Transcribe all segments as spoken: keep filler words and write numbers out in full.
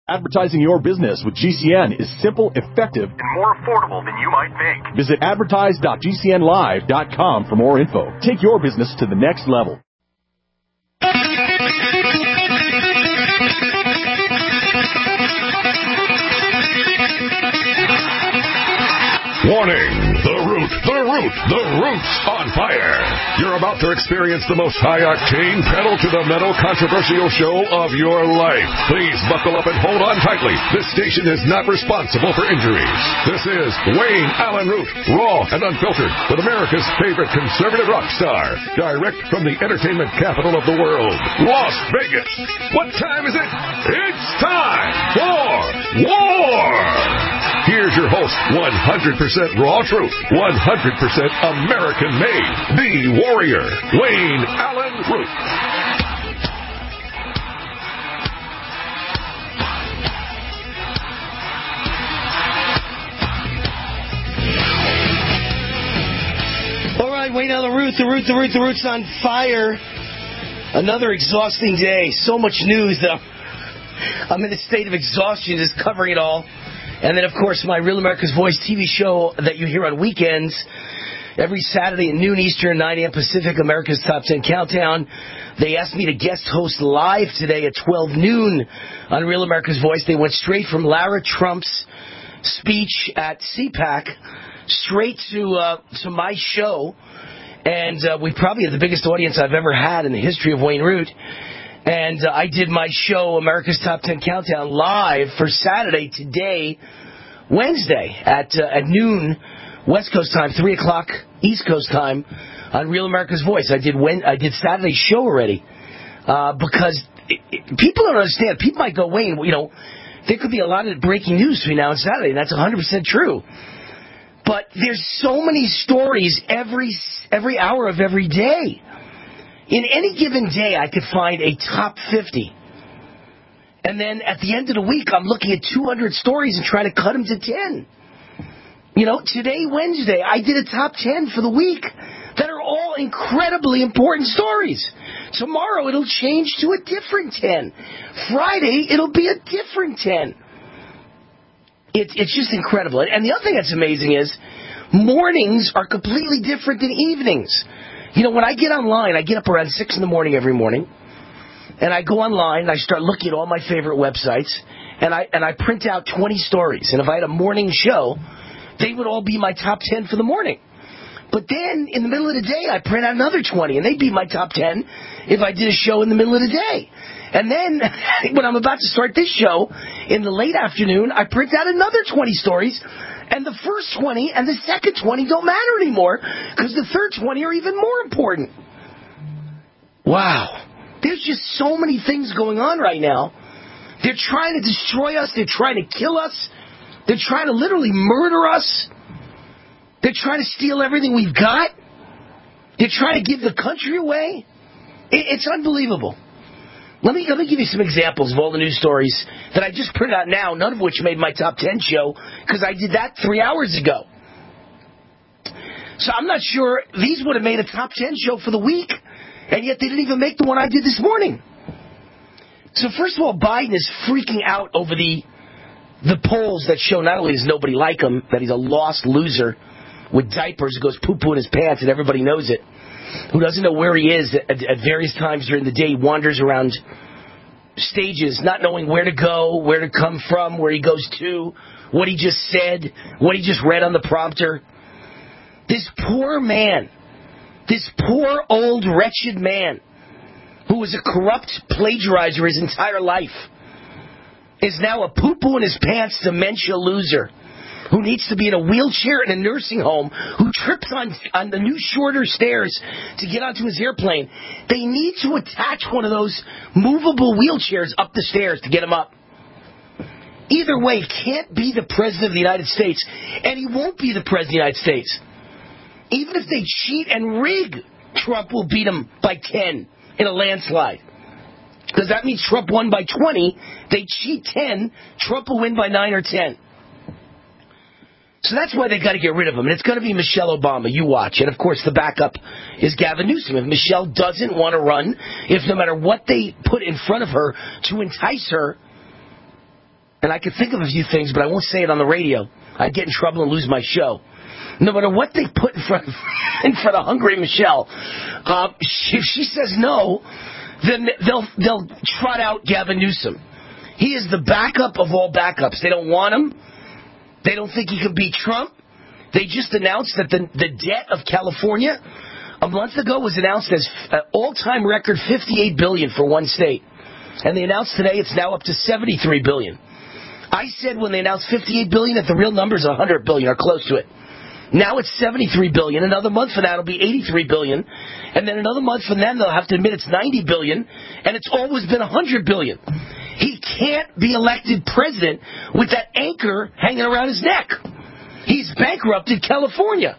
Advertising your business with G C N is simple, effective, and more affordable than you might think. Visit advertise dot g c n live dot com for more info. Take your business to the next level. Warning! The Root, the Root, the Root's on fire! You're about to experience the most high-octane, pedal-to-the-metal controversial show of your life. Please buckle up and hold on tightly. This station is not responsible for injuries. This is Wayne Allen Root, raw and unfiltered, with America's favorite conservative rock star. Direct from the entertainment capital of the world, Las Vegas. What time is it? It's time for war! Here's your host, one hundred percent raw truth, one hundred percent American-made, the warrior, Wayne Allen Root. All right, Wayne Allen Root, the Root, the Root, the Root's on fire. Another exhausting day. So much news that I'm, I'm in a state of exhaustion just covering it all. And then, of course, my Real America's Voice T V show that you hear on weekends, every Saturday at noon Eastern, nine a.m. Pacific, America's Top ten Countdown. They asked me to guest host live today at twelve noon on Real America's Voice. They went straight from Lara Trump's speech at CPAC straight to uh, to my show. And uh, we probably have the biggest audience I've ever had in the history of Wayne Root. And uh, I did my show, America's Top ten Countdown, live for Saturday, today, Wednesday, at uh, at noon, West Coast time, three o'clock East Coast time, on Real America's Voice. I did when, I did Saturday's show already, uh, because it, it, people don't understand. People might go, Wayne, you know, there could be a lot of breaking news between now and Saturday, and that's one hundred percent true. But there's so many stories every every hour of every day. In any given day, I could find a top fifty. And then at the end of the week, I'm looking at two hundred stories and trying to cut them to ten. You know, today, Wednesday, I did a top ten for the week that are all incredibly important stories. Tomorrow, it'll change to a different ten. Friday, it'll be a different ten. It, it's just incredible. And the other thing that's amazing is mornings are completely different than evenings. You know, when I get online, I get up around six in the morning every morning, and I go online and I start looking at all my favorite websites, and I and I print out twenty stories. And if I had a morning show, they would all be my top ten for the morning. But then in the middle of the day, I print out another twenty, and they'd be my top ten if I did a show in the middle of the day. And then when I'm about to start this show in the late afternoon, I print out another twenty stories. And the first twenty and the second twenty don't matter anymore because the third twenty are even more important. Wow. There's just so many things going on right now. They're trying to destroy us. They're trying to kill us. They're trying to literally murder us. They're trying to steal everything we've got. They're trying to give the country away. It's unbelievable. Let me, let me give you some examples of all the news stories that I just printed out now, none of which made my top ten show, because I did that three hours ago. So I'm not sure these would have made a top ten show for the week, and yet they didn't even make the one I did this morning. So first of all, Biden is freaking out over the the polls that show not only does nobody like him, that he's a lost loser with diapers who goes poo-poo in his pants, and everybody knows it, who doesn't know where he is at, at various times during the day. He wanders around stages not knowing where to go, where to come from, where he goes to, what he just said, what he just read on the prompter. This poor man, this poor old wretched man who was a corrupt plagiarizer his entire life is now a poo-poo in his pants dementia loser who needs to be in a wheelchair in a nursing home, who trips on, on the new shorter stairs to get onto his airplane. They need to attach one of those movable wheelchairs up the stairs to get him up. Either way, can't be the President of the United States, and he won't be the President of the United States. Even if they cheat and rig, Trump will beat him by ten in a landslide. Because that means Trump won by twenty, they cheat ten, Trump will win by nine or ten. So that's why they got to get rid of him. And it's going to be Michelle Obama. You watch. And, of course, the backup is Gavin Newsom. If Michelle doesn't want to run, if no matter what they put in front of her to entice her, and I could think of a few things, but I won't say it on the radio. I'd get in trouble and lose my show. No matter what they put in front of, in front of Hungry Michelle, uh, she, if she says no, then they'll they'll trot out Gavin Newsom. He is the backup of all backups. They don't want him. They don't think he can beat Trump. They just announced that the the debt of California a month ago was announced as an all-time record fifty-eight billion dollars for one state, and they announced today it's now up to seventy-three billion dollars. I said when they announced fifty-eight billion dollars that the real number is one hundred billion dollars or close to it. Now it's seventy-three billion dollars. Another month from now it'll be eighty-three billion dollars. And then another month from then they'll have to admit it's ninety billion dollars. And it's always been one hundred billion dollars. He can't be elected president with that anchor hanging around his neck. He's bankrupted California.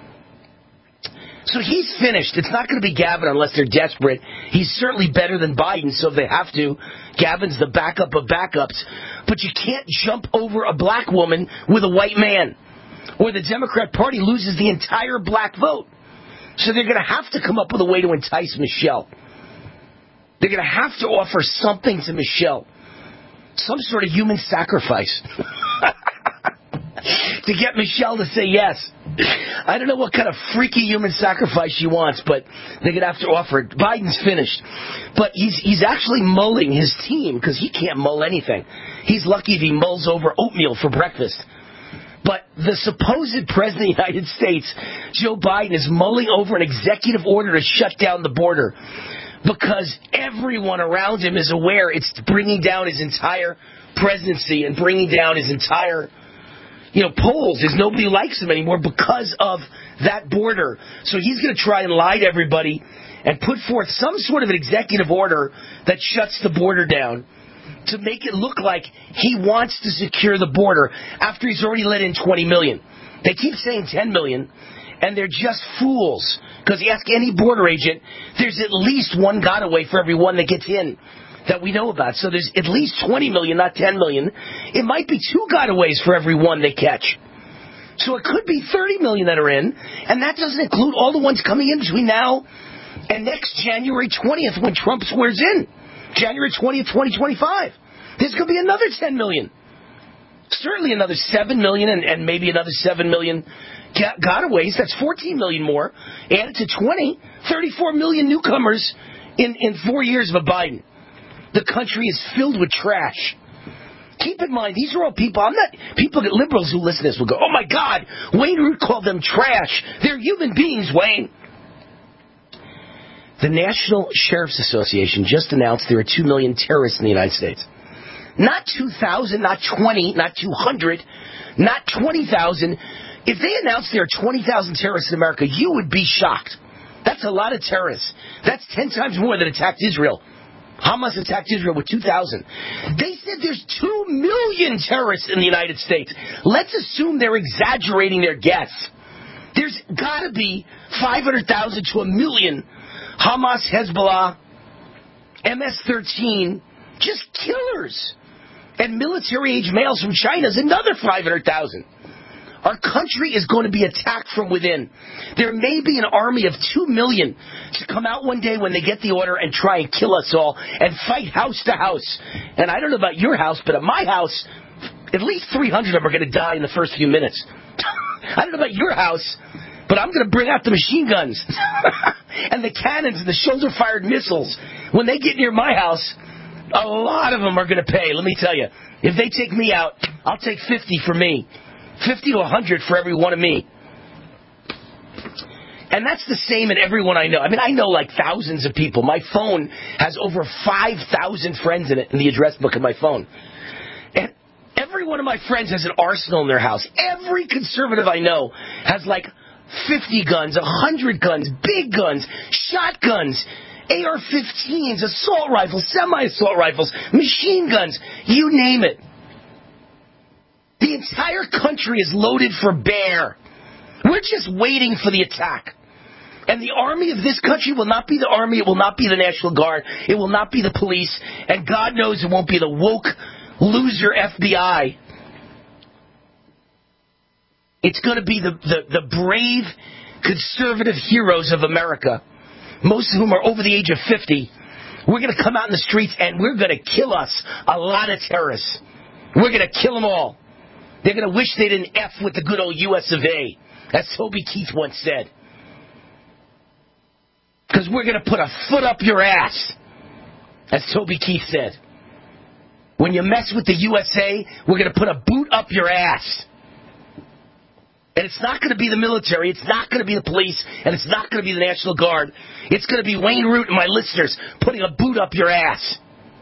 So he's finished. It's not going to be Gavin unless they're desperate. He's certainly better than Biden, so if they have to, Gavin's the backup of backups. But you can't jump over a black woman with a white man, or the Democrat Party loses the entire black vote. So they're going to have to come up with a way to entice Michelle. They're going to have to offer something to Michelle. Some sort of human sacrifice. To get Michelle to say yes. I don't know what kind of freaky human sacrifice she wants, but they're going to have to offer it. Biden's finished. But he's he's actually mulling his team, because he can't mull anything. He's lucky if he mulls over oatmeal for breakfast. But the supposed president of the United States, Joe Biden, is mulling over an executive order to shut down the border, because everyone around him is aware it's bringing down his entire presidency and bringing down his entire, you know, polls. There's nobody who likes him anymore because of that border. So he's going to try and lie to everybody and put forth some sort of an executive order that shuts the border down to make it look like he wants to secure the border after he's already let in twenty million. They keep saying ten million, and they're just fools. Because you ask any border agent, there's at least one gotaway for every one that gets in that we know about. So there's at least twenty million, not ten million. It might be two gotaways for every one they catch. So it could be thirty million that are in, and that doesn't include all the ones coming in between now and next January twentieth when Trump swears in. January twentieth, twenty twenty-five. There's going to be another ten million. Certainly another seven million and, and maybe another seven million gotaways. That's fourteen million more. Added to twenty, thirty-four million newcomers in, in four years of a Biden. The country is filled with trash. Keep in mind, these are all people, I'm not, people, liberals who listen to this will go, oh my God, Wayne Root called them trash. They're human beings, Wayne. The National Sheriff's Association just announced there are two million terrorists in the United States. Not two thousand, not twenty, not two hundred, not twenty thousand. If they announced there are twenty thousand terrorists in America, you would be shocked. That's a lot of terrorists. That's ten times more than attacked Israel. Hamas attacked Israel with two thousand. They said there's two million terrorists in the United States. Let's assume they're exaggerating their guess. There's got to be five hundred thousand to a million Hamas, Hezbollah, M S thirteen, just killers. And military-age males from China is another five hundred thousand. Our country is going to be attacked from within. There may be an army of two million to come out one day when they get the order and try and kill us all and fight house to house. And I don't know about your house, but at my house, at least three hundred of them are going to die in the first few minutes. I don't know about your house, but I'm going to bring out the machine guns and the cannons and the shoulder-fired missiles. When they get near my house, a lot of them are going to pay, let me tell you. If they take me out, I'll take fifty for me. fifty to one hundred for every one of me. And that's the same in everyone I know. I mean, I know like thousands of people. My phone has over five thousand friends in it, in the address book of my phone. And every one of my friends has an arsenal in their house. Every conservative I know has like fifty guns, one hundred guns, big guns, shotguns, A R fifteens, assault rifles, semi-assault rifles, machine guns, you name it. The entire country is loaded for bear. We're just waiting for the attack. And the army of this country will not be the army, it will not be the National Guard, it will not be the police, and God knows it won't be the woke, loser F B I. It's going to be the, the, the brave, conservative heroes of America, most of whom are over the age of fifty. We're going to come out in the streets and we're going to kill us a lot of terrorists. We're going to kill them all. They're going to wish they didn't F with the good old U S of A, as Toby Keith once said. Because we're going to put a foot up your ass, as Toby Keith said. When you mess with the U S A, we're going to put a boot up your ass. And it's not going to be the military, it's not going to be the police, and it's not going to be the National Guard. It's going to be Wayne Root and my listeners putting a boot up your ass.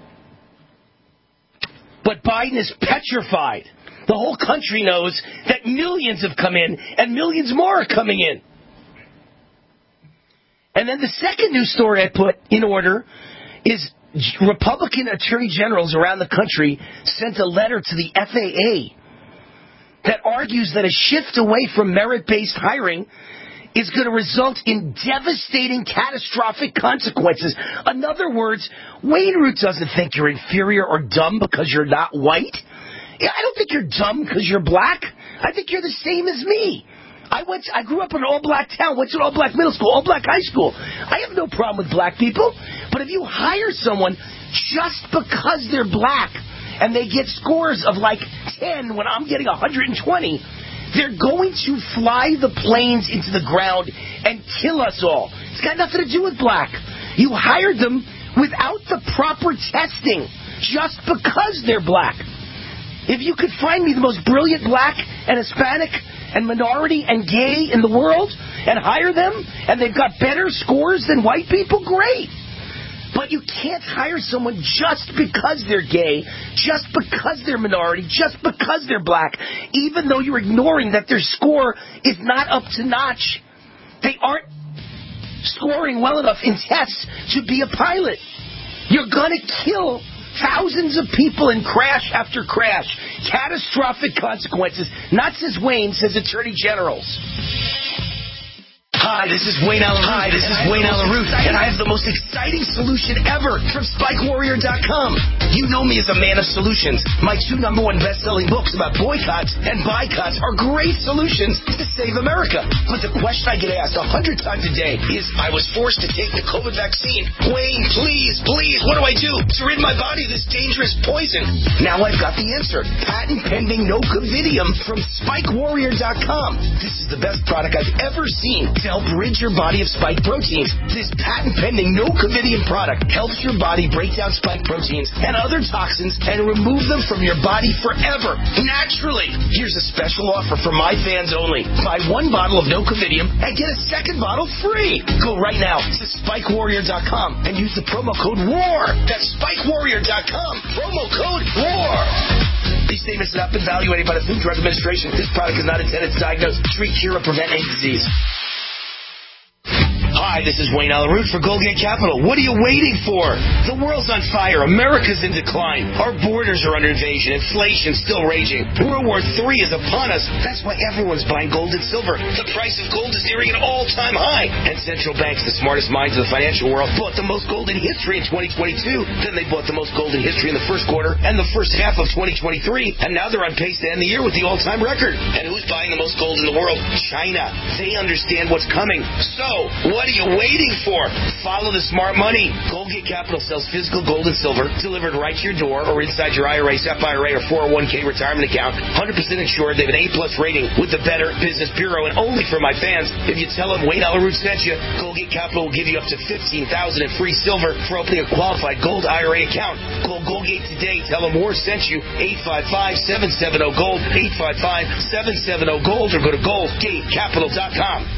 But Biden is petrified. The whole country knows that millions have come in, and millions more are coming in. And then the second news story I put in order is Republican attorney generals around the country sent a letter to the F A A that argues that a shift away from merit-based hiring is going to result in devastating, catastrophic consequences. In other words, Wayne Root doesn't think you're inferior or dumb because you're not white. I don't think you're dumb because you're black. I think you're the same as me. I went. I grew up in an all-black town, went to an all-black middle school, all-black high school. I have no problem with black people. But if you hire someone just because they're black and they get scores of like ten when I'm getting one hundred twenty, they're going to fly the planes into the ground and kill us all. It's got nothing to do with black. You hired them without the proper testing just because they're black. If you could find me the most brilliant black and Hispanic and minority and gay in the world and hire them and they've got better scores than white people, great. But you can't hire someone just because they're gay, just because they're minority, just because they're black, even though you're ignoring that their score is not up to notch. They aren't scoring well enough in tests to be a pilot. You're going to kill thousands of people in crash after crash. Catastrophic consequences. Not says Wayne, says attorney generals. Hi, this is Wayne Allen Root. Hi, this is Wayne Allen Root, and I have the most exciting solution ever from Spike Warrior dot com. You know me as a man of solutions. My two number one best-selling books about boycotts and boycotts are great solutions to save America. But the question I get asked a hundred times a day is, I was forced to take the COVID vaccine. Wayne, please, please, what do I do to rid my body of this dangerous poison? Now I've got the answer. Patent pending Nocovidium from Spike Warrior dot com. This is the best product I've ever seen to help rid your body of spike proteins. This patent-pending Nocovidium product helps your body break down spike proteins and other toxins and remove them from your body forever, naturally. Here's a special offer for my fans only. Buy one bottle of Nocovidium and get a second bottle free. Go right now to Spike Warrior dot com and use the promo code WAR. That's Spike Warrior dot com. Promo code WAR. These statements have not been evaluated by the Food and Drug Administration. This product is not intended to diagnose, treat, cure, or prevent any disease. Hi, this is Wayne Allen Root for Goldgate Capital. What are you waiting for? The world's on fire. America's in decline. Our borders are under invasion. Inflation's still raging. World War Three is upon us. That's why everyone's buying gold and silver. The price of gold is nearing an all-time high. And central banks, the smartest minds of the financial world, bought the most gold in history in twenty twenty-two. Then they bought the most gold in history in the first quarter and the first half of twenty twenty-three. And now they're on pace to end the year with the all-time record. And who's buying the most gold in the world? China. They understand what's coming. So, what are you waiting for? Follow the smart money. Goldgate Capital sells physical gold and silver delivered right to your door or inside your I R A, S E P I R A, or four oh one k retirement account. one hundred percent insured. They have an A-plus rating with the Better Business Bureau. And only for my fans, if you tell them Wayne Allen Root sent you, Goldgate Capital will give you up to fifteen thousand dollars in free silver for opening a qualified gold I R A account. Call Goldgate today. Tell them Moore sent you. eight five five, seven seven zero, GOLD. eight five five, seven seven zero, GOLD or go to goldgate capital dot com.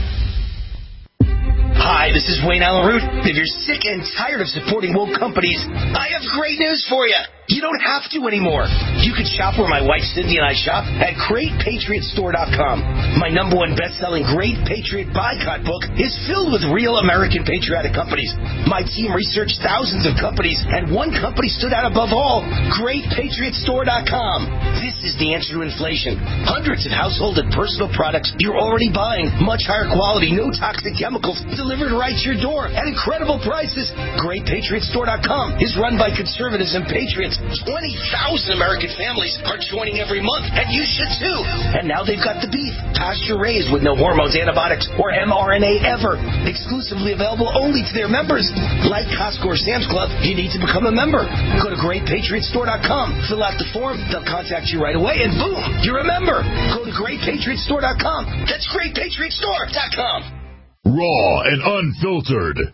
Hi, this is Wayne Allen Root. If you're sick and tired of supporting woke companies, I have great news for you. You don't have to anymore. You can shop where my wife Cindy and I shop at great patriot store dot com. My number one best-selling Great Patriot Boycott book is filled with real American patriotic companies. My team researched thousands of companies, and one company stood out above all, great patriot store dot com. This is the answer to inflation. Hundreds of household and personal products you're already buying. Much higher quality, no toxic chemicals, delivered right to your door at incredible prices. great patriot store dot com is run by conservatives and patriots twenty thousand American families are joining every month, and you should too. And now they've got the beef, pasture-raised with no hormones, antibiotics, or M R N A ever. Exclusively available only to their members. Like Costco or Sam's Club, you need to become a member. Go to great patriot store dot com, fill out the form, they'll contact you right away, and boom, you're a member. Go to great patriot store dot com. That's great patriot store dot com. Raw and unfiltered.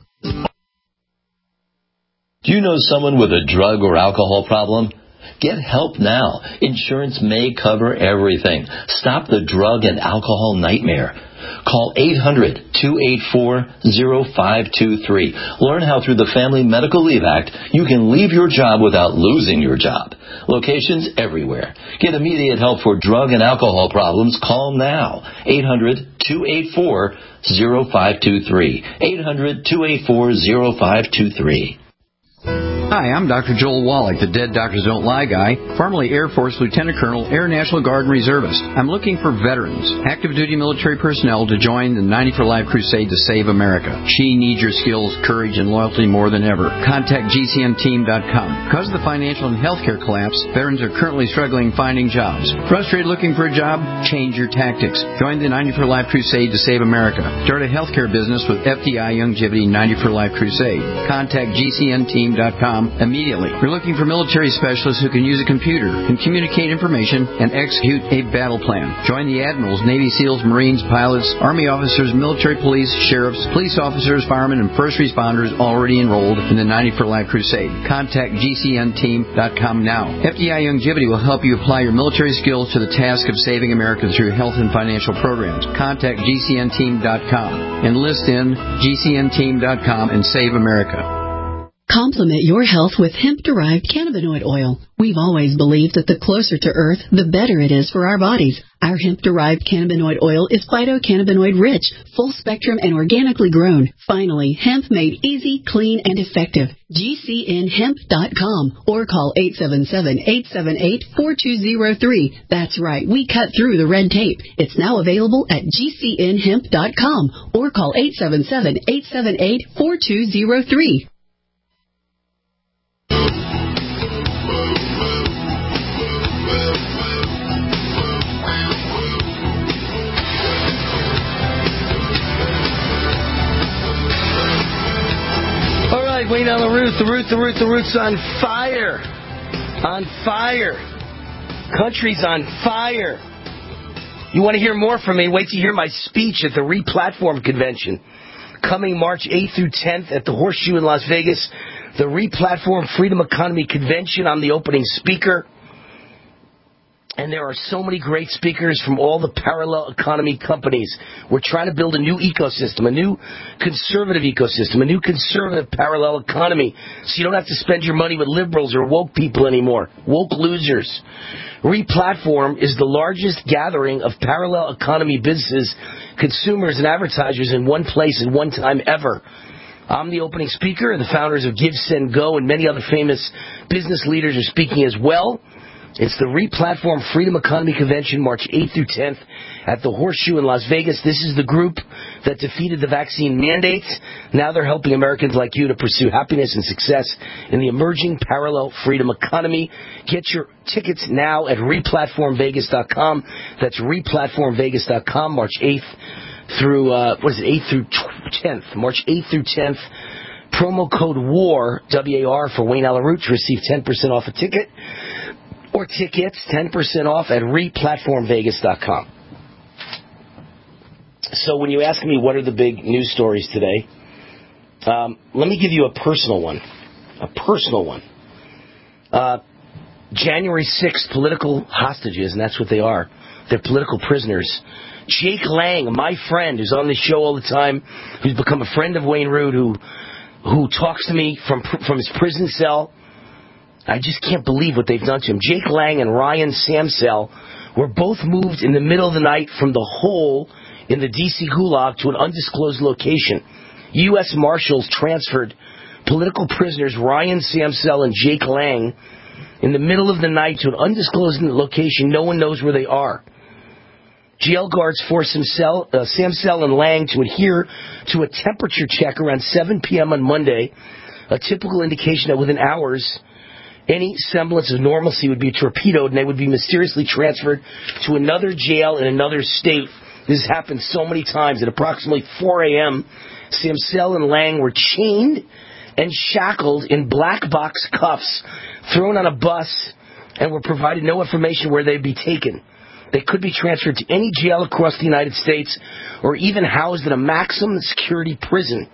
Do you know someone with a drug or alcohol problem? Get help now. Insurance may cover everything. Stop the drug and alcohol nightmare. Call eight hundred, two eight four, zero five two three. Learn how through the Family Medical Leave Act you can leave your job without losing your job. Locations everywhere. Get immediate help for drug and alcohol problems. Call now. eight hundred, two eight four, zero five two three. eight hundred, two eight four, zero five two three. Hi, I'm Doctor Joel Wallach, the Dead Doctors Don't Lie guy, formerly Air Force Lieutenant Colonel, Air National Guard Reservist. I'm looking for veterans, active duty military personnel to join the ninety for Life crusade to save America. She needs your skills, courage, and loyalty more than ever. Contact G C N team dot com. Because of the financial and healthcare collapse, veterans are currently struggling finding jobs. Frustrated looking for a job? Change your tactics. Join the ninety for Life crusade to save America. Start a healthcare business with F D I Longevity ninety for Life crusade. Contact G C N team dot com immediately. We're looking for military specialists who can use a computer, can communicate information, and execute a battle plan. Join the admirals, Navy SEALs, Marines, pilots, Army officers, military police, sheriffs, police officers, firemen, and first responders already enrolled in the ninety for Life crusade. Contact G C N team dot com now. F D I Longevity will help you apply your military skills to the task of saving America through health and financial programs. Contact G C N team dot com. Enlist in G C N team dot com and save America. Complement your health with hemp-derived cannabinoid oil. We've always believed that the closer to Earth, the better it is for our bodies. Our hemp-derived cannabinoid oil is phytocannabinoid-rich, full-spectrum, and organically grown. Finally, hemp made easy, clean, and effective. G C N hemp dot com or call eight seven seven, eight seven eight, four two zero three. That's right, we cut through the red tape. It's now available at G C N hemp dot com or call eight seven seven, eight seven eight, four two zero three. Wayne on the Root, the Root, the Root, the Root's on fire. On fire. Country's on fire. You want to hear more from me? Wait till you hear my speech at the Replatform Convention. Coming March eighth through tenth at the Horseshoe in Las Vegas. The Replatform Freedom Economy Convention. I'm the opening speaker. And there are so many great speakers from all the parallel economy companies. We're trying to build a new ecosystem, a new conservative ecosystem, a new conservative parallel economy, so you don't have to spend your money with liberals or woke people anymore, woke losers. Replatform is the largest gathering of parallel economy businesses, consumers, and advertisers in one place at one time ever. I'm the opening speaker, and the founders of Give, Send, Go, and many other famous business leaders are speaking as well. It's the Replatform Freedom Economy Convention, March eighth through tenth at the Horseshoe in Las Vegas. This is the group that defeated the vaccine mandates. Now they're helping Americans like you to pursue happiness and success in the emerging parallel freedom economy. Get your tickets now at replatform vegas dot com. That's replatform vegas dot com, March eighth through, uh, what is it, eighth through tenth. March eighth through tenth. Promo code WAR, W A R, for Wayne Allyn Root to receive ten percent off a ticket. Or tickets, ten percent off at replatform vegas dot com. So when you ask me what are the big news stories today, um, let me give you a personal one. A personal one. Uh, January sixth, political hostages, and that's what they are. They're political prisoners. Jake Lang, my friend, who's on the show all the time, who's become a friend of Wayne Root, who who talks to me from from his prison cell. I just can't believe what they've done to him. Jake Lang and Ryan Samsel were both moved in the middle of the night from the hole in the D C Gulag to an undisclosed location. U S Marshals transferred political prisoners Ryan Samsel and Jake Lang in the middle of the night to an undisclosed location. No one knows where they are. Jail guards forced Samsel, uh, Samsel and Lang to adhere to a temperature check around seven p.m. on Monday, a typical indication that within hours any semblance of normalcy would be torpedoed and they would be mysteriously transferred to another jail in another state. This has happened so many times. At approximately four a.m., Samsel and Lang were chained and shackled in black box cuffs, thrown on a bus, and were provided no information where they'd be taken. They could be transferred to any jail across the United States or even housed in a maximum security prison.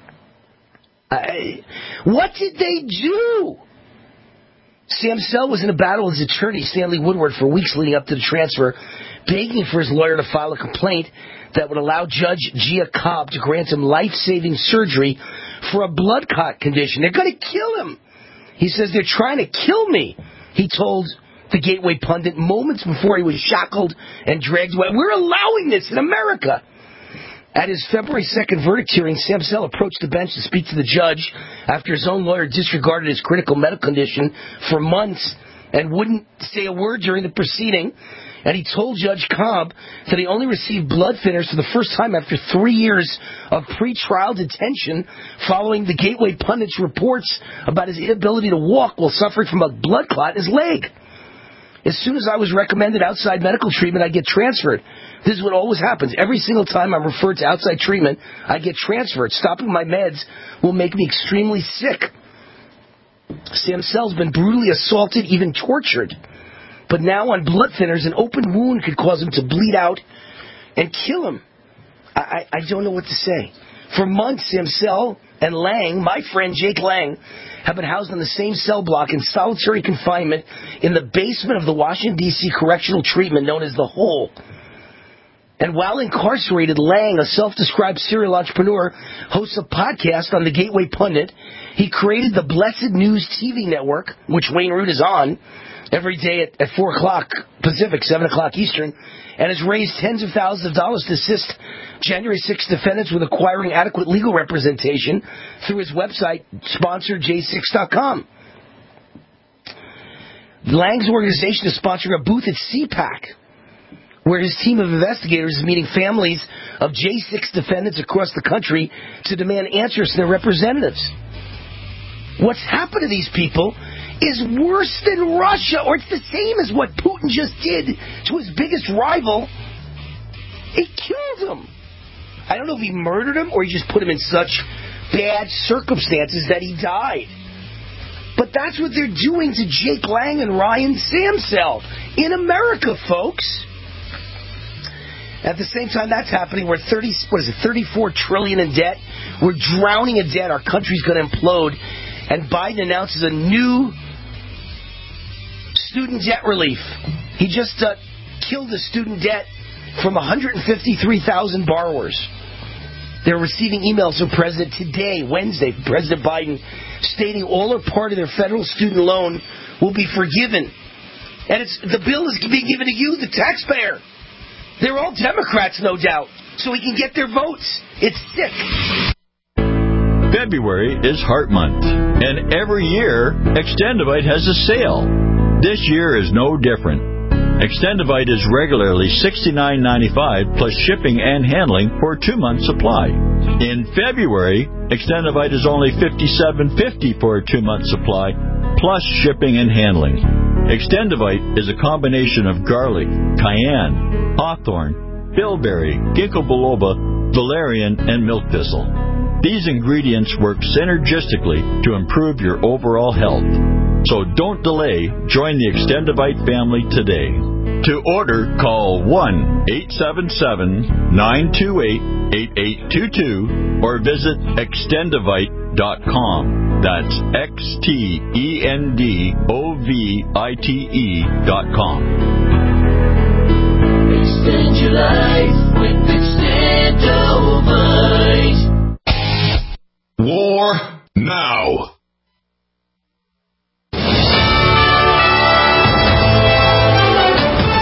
I, what did they do? Samsel was in a battle with his attorney, Stanley Woodward, for weeks leading up to the transfer, begging for his lawyer to file a complaint that would allow Judge Gia Cobb to grant him life-saving surgery for a blood clot condition. They're going to kill him. He says, they're trying to kill me, he told the Gateway pundit moments before he was shackled and dragged away. We're allowing this in America. At his February second verdict hearing, Samsel approached the bench to speak to the judge after his own lawyer disregarded his critical medical condition for months and wouldn't say a word during the proceeding. And he told Judge Cobb that he only received blood thinners for the first time after three years of pre-trial detention following the Gateway pundit's reports about his inability to walk while suffering from a blood clot in his leg. As soon as I was recommended outside medical treatment, I get transferred. This is what always happens. Every single time I'm referred to outside treatment, I get transferred. Stopping my meds will make me extremely sick. Samsel's been brutally assaulted, even tortured. But now on blood thinners, an open wound could cause him to bleed out and kill him. I, I, I don't know what to say. For months, Samsel and Lang, my friend Jake Lang, have been housed in the same cell block in solitary confinement in the basement of the Washington, D C correctional treatment known as The Hole. And while incarcerated, Lang, a self-described serial entrepreneur, hosts a podcast on the Gateway Pundit. He created the Blessed News T V network, which Wayne Root is on, every day at, at four o'clock Pacific, seven o'clock Eastern, and has raised tens of thousands of dollars to assist January sixth defendants with acquiring adequate legal representation through his website, sponsor j six dot com. Lang's organization is sponsoring a booth at C PAC, where his team of investigators is meeting families of J six defendants across the country to demand answers from their representatives. What's happened to these people is worse than Russia, or it's the same as what Putin just did to his biggest rival. It killed him. I don't know if he murdered him or he just put him in such bad circumstances that he died. But that's what they're doing to Jake Lang and Ryan Samsel in America, folks. At the same time that's happening, we're thirty, what is it, thirty-four trillion dollars in debt. We're drowning in debt. Our country's going to implode. And Biden announces a new student debt relief. He just uh, killed the student debt from one hundred fifty-three thousand borrowers. They're receiving emails from President today, Wednesday, President Biden, stating all or part of their federal student loan will be forgiven. And it's the bill is being given to you, the taxpayer. They're all Democrats, no doubt, so we can get their votes. It's sick. February is Heart Month, and every year, Extendivite has a sale. This year is no different. Extendivite is regularly sixty-nine ninety-five plus shipping and handling for a two-month supply. In February, Extendivite is only fifty-seven fifty for a two-month supply plus shipping and handling. Extendivite is a combination of garlic, cayenne, hawthorn, bilberry, ginkgo biloba, valerian, and milk thistle. These ingredients work synergistically to improve your overall health. So don't delay. Join the Extendivite family today. To order, call one eight seven seven, nine two eight, eight eight two two or visit extendivite dot com. That's X T E N D O V I T E dot com. Extend your life with Extendivite. War now. U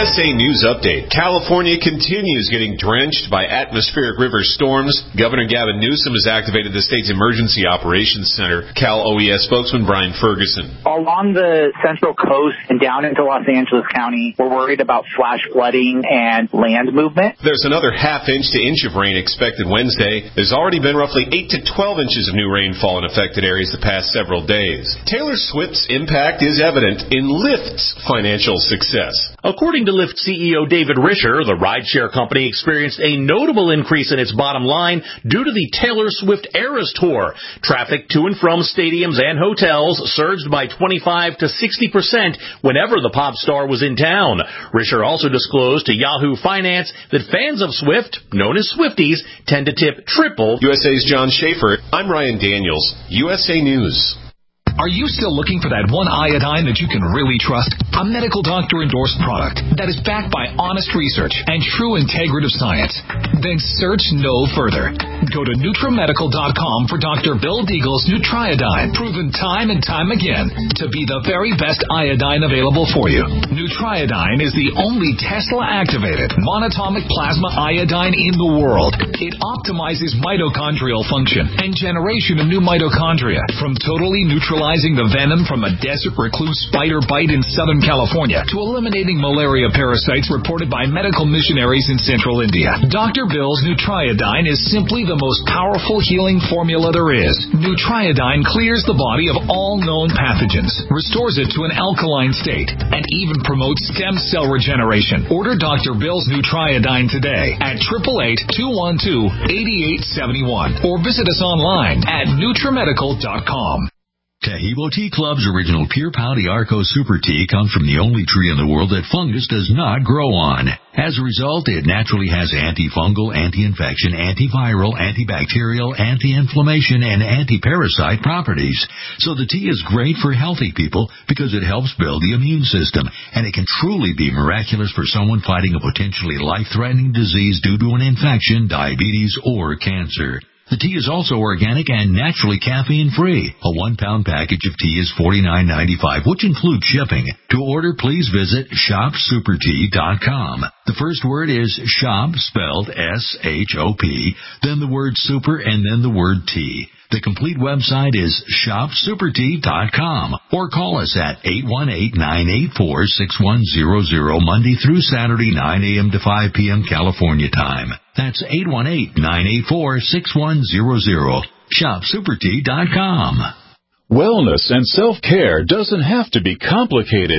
S A News Update. California continues getting drenched by atmospheric river storms. Governor Gavin Newsom has activated the state's Emergency Operations Center. Cal O E S spokesman Brian Ferguson. Along the central coast and down into Los Angeles County, we're worried about flash flooding and land movement. There's another half inch to inch of rain expected Wednesday. There's already been roughly eight to twelve inches of new rainfall in affected areas the past several days. Taylor Swift's impact is evident in Lyft's financial success. According to Lyft C E O David Risher, the rideshare company experienced a notable increase in its bottom line due to the Taylor Swift Eras Tour. Traffic to and from stadiums and hotels surged by twenty-five to sixty percent whenever the pop star was in town. Risher also disclosed to Yahoo Finance that fans of Swift, known as Swifties, tend to tip triple. U S A's John Schaefer. I'm Ryan Daniels, U S A News. Are you still looking for that one iodine that you can really trust? A medical doctor-endorsed product that is backed by honest research and true integrative science? Then search no further. Go to Nutramedical dot com for Doctor Bill Deagle's Nutriodine, proven time and time again to be the very best iodine available for you. Nutriodine is the only Tesla-activated monatomic plasma iodine in the world. It optimizes mitochondrial function and generation of new mitochondria from totally neutralizing the venom from a desert recluse spider bite in Southern California to eliminating malaria parasites reported by medical missionaries in central India. Doctor Bill's Nutriodine is simply the most powerful healing formula there is. Nutriodine clears the body of all known pathogens, restores it to an alkaline state, and even promotes stem cell regeneration. Order Doctor Bill's Nutriodine today at eight eight eight, two one two, eight eight seven one or visit us online at Nutramedical dot com. Tahibo Tea Club's original Pure Pau d'Arco Super Tea comes from the only tree in the world that fungus does not grow on. As a result, it naturally has antifungal, anti-infection, antiviral, antibacterial, anti-inflammation, and anti-parasite properties. So the tea is great for healthy people because it helps build the immune system, and it can truly be miraculous for someone fighting a potentially life-threatening disease due to an infection, diabetes, or cancer. The tea is also organic and naturally caffeine-free. A one-pound package of tea is forty-nine ninety-five, which includes shipping. To order, please visit shop super tea dot com. The first word is shop, spelled S H O P, then the word super, and then the word tea. The complete website is shop super tea dot com or call us at eight one eight, nine eight four, six one zero zero Monday through Saturday, nine a.m. to five p.m. California time. That's eight one eight, nine eight four, six one zero zero. shop super tea dot com. Wellness and self-care doesn't have to be complicated.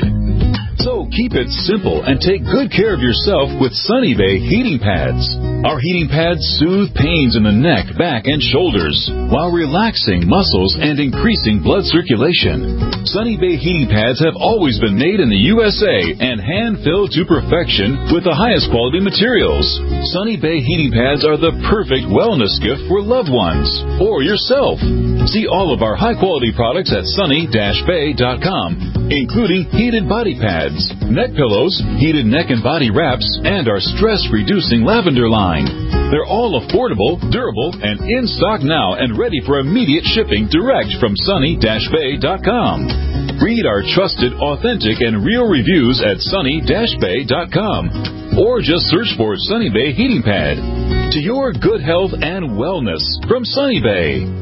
So keep it simple and take good care of yourself with Sunny Bay heating pads. Our heating pads soothe pains in the neck, back, and shoulders while relaxing muscles and increasing blood circulation. Sunny Bay heating pads have always been made in the U S A and hand-filled to perfection with the highest quality materials. Sunny Bay heating pads are the perfect wellness gift for loved ones or yourself. See all of our high-quality products at sunny dash bay dot com, including heated body pads, neck pillows, heated neck and body wraps, and our stress-reducing lavender line. They're all affordable, durable, and in stock now and ready for immediate shipping direct from sunny dash bay dot com. Read our trusted, authentic, and real reviews at sunny dash bay dot com or just search for Sunny Bay Heating Pad. To your good health and wellness from Sunny Bay.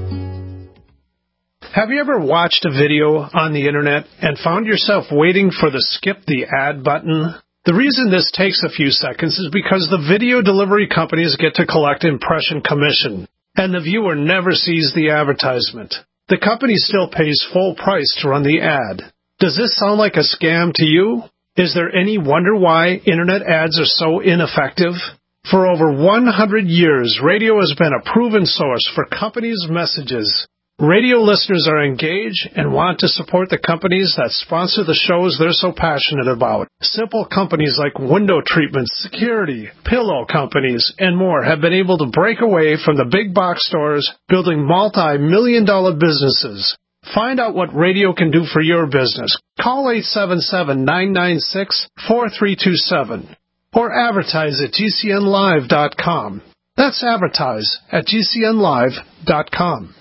Have you ever watched a video on the internet and found yourself waiting for the skip the ad button? The reason this takes a few seconds is because the video delivery companies get to collect impression commission, and the viewer never sees the advertisement. The company still pays full price to run the ad. Does this sound like a scam to you? Is there any wonder why internet ads are so ineffective? For over one hundred years, radio has been a proven source for companies' messages. Radio listeners are engaged and want to support the companies that sponsor the shows they're so passionate about. Simple companies like window treatments, security, pillow companies, and more have been able to break away from the big box stores, building multi-million dollar businesses. Find out what radio can do for your business. Call eight seven seven, nine nine six, four three two seven or advertise at G C N live dot com. That's advertise at G C N live dot com.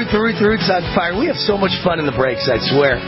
Root, the Root, the Root's on fire. We have so much fun in the breaks, I swear.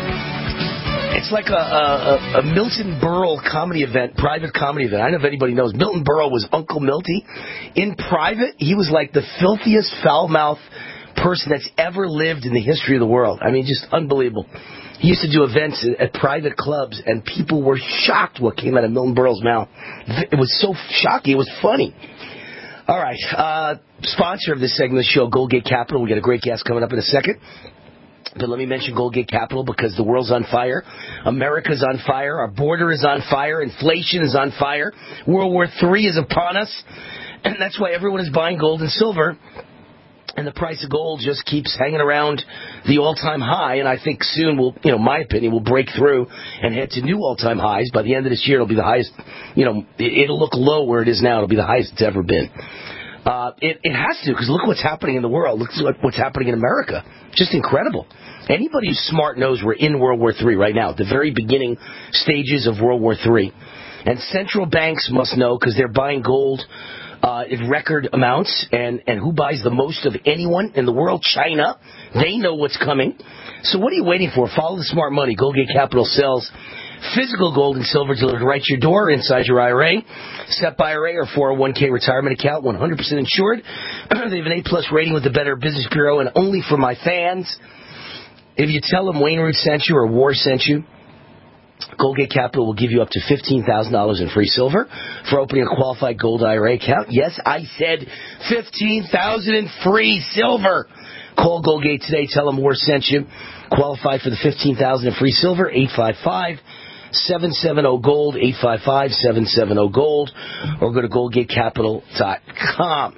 It's like a, a, a Milton Berle comedy event, private comedy event. I don't know if anybody knows. Milton Berle was Uncle Milty. In private, he was like the filthiest, foul-mouthed person that's ever lived in the history of the world. I mean, just unbelievable. He used to do events at private clubs, and people were shocked what came out of Milton Berle's mouth. It was so shocking. It was funny. All right. Uh, sponsor of this segment of the show, Goldgate Capital. We got a great guest coming up in a second. But let me mention Goldgate Capital because the world's on fire. America's on fire. Our border is on fire. Inflation is on fire. World War Three is upon us. And that's why everyone is buying gold and silver. And the price of gold just keeps hanging around the all-time high. And I think soon we'll, you know, my opinion, will break through and head to new all-time highs. By the end of this year, it'll be the highest, you know, it'll look low where it is now. It'll be the highest it's ever been. Uh, it, it has to, because look what's happening in the world. Look what's happening in America. Just incredible. Anybody who's smart knows we're in World War Three right now, at the very beginning stages of World War Three. And central banks must know because they're buying gold uh, in record amounts. And, and who buys the most of anyone in the world? China. They know what's coming. So what are you waiting for? Follow the smart money. Goldgate Capital sells physical gold and silver delivered right to your door inside your I R A, S E P I R A or four oh one k retirement account, one hundred percent insured. They have an A-plus rating with the Better Business Bureau, and only for my fans. If you tell them Wayne Root sent you or War sent you, Goldgate Capital will give you up to fifteen thousand dollars in free silver for opening a qualified gold I R A account. Yes, I said fifteen thousand dollars in free silver. Call Goldgate today. Tell them War sent you. Qualify for the fifteen thousand dollars in free silver. eight five five, seven seven zero, gold. eight five five, seven seven zero, gold. Or go to goldgate capital dot com.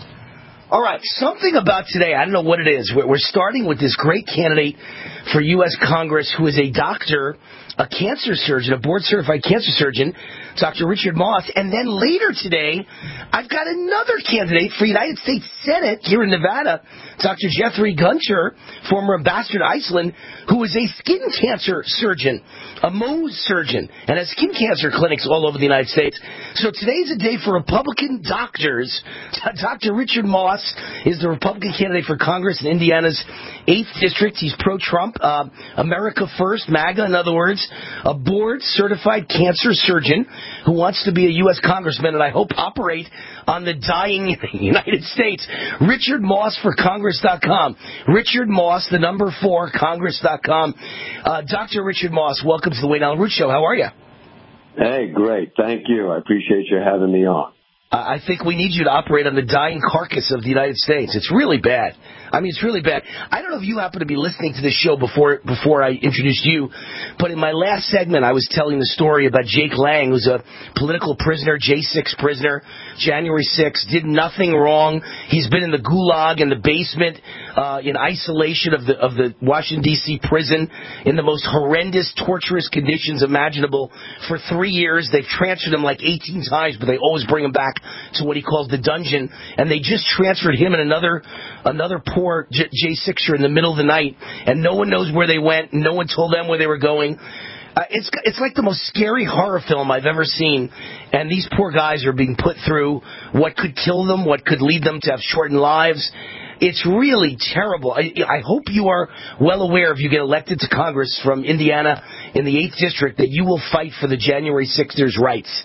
All right, something about today, I don't know what it is. We're starting with this great candidate for U S Congress who is a doctor, a cancer surgeon, a board-certified cancer surgeon, Doctor Richard Moss. And then later today, I've got another candidate for United States Senate here in Nevada, Doctor Jeffrey Gunter, former ambassador to Iceland, who is a skin cancer surgeon, a Mohs surgeon, and has skin cancer clinics all over the United States. So today's a day for Republican doctors. Doctor Richard Moss is the Republican candidate for Congress in Indiana's eighth District. He's pro-Trump, uh, America First, MAGA, in other words, a board-certified cancer surgeon who wants to be a U S congressman and I hope operate on the dying United States. Richard Moss for Congress dot com. Richard Moss, the number four, Congress dot com. Uh, Doctor Richard Moss, welcome to the Wayne Allen Root Show. How are you? Hey, great. Thank you. I appreciate you having me on. I think we need you to operate on the dying carcass of the United States. It's really bad. I mean, it's really bad. I don't know if you happen to be listening to this show before before I introduced you, but in my last segment, I was telling the story about Jake Lang, who's a political prisoner, J six prisoner, January sixth, did nothing wrong. He's been in the gulag, in the basement, uh, in isolation of the of the Washington, D C prison, in the most horrendous, torturous conditions imaginable for three years. They've transferred him like eighteen times, but they always bring him back to what he calls the dungeon, and they just transferred him and another another poor J- J6er in the middle of the night, and no one knows where they went, no one told them where they were going. Uh, it's it's like the most scary horror film I've ever seen, and these poor guys are being put through what could kill them, what could lead them to have shortened lives. It's really terrible. I, I hope you are well aware, if you get elected to Congress from Indiana in the eighth District, that you will fight for the January sixers' rights.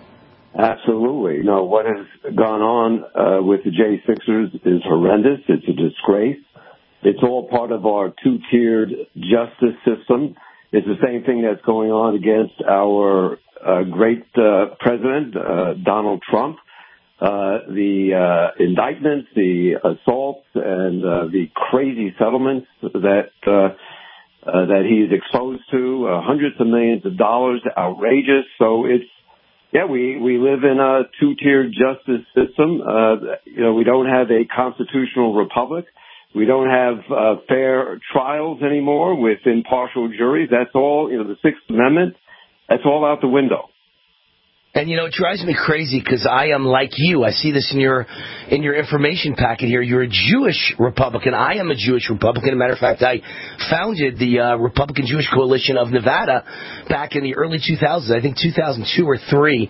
Absolutely. No, what has gone on uh, with the J sixers is horrendous. It's a disgrace. It's all part of our two-tiered justice system. It's the same thing that's going on against our uh, great uh, president, uh, Donald Trump. Uh, the uh, indictments, the assaults, and uh, the crazy settlements that uh, uh, that he's exposed to, uh, hundreds of millions of dollars, outrageous. So it's Yeah, we, we live in a two-tiered justice system. Uh, you know, we don't have a constitutional republic. We don't have uh, fair trials anymore with impartial juries. That's all, you know, the Sixth Amendment, that's all out the window. And, you know, it drives me crazy because I am like you. I see this in your in your information packet here. You're a Jewish Republican. I am a Jewish Republican. As a matter of fact, I founded the uh, Republican Jewish Coalition of Nevada back in the early two thousands, I think two thousand two or three.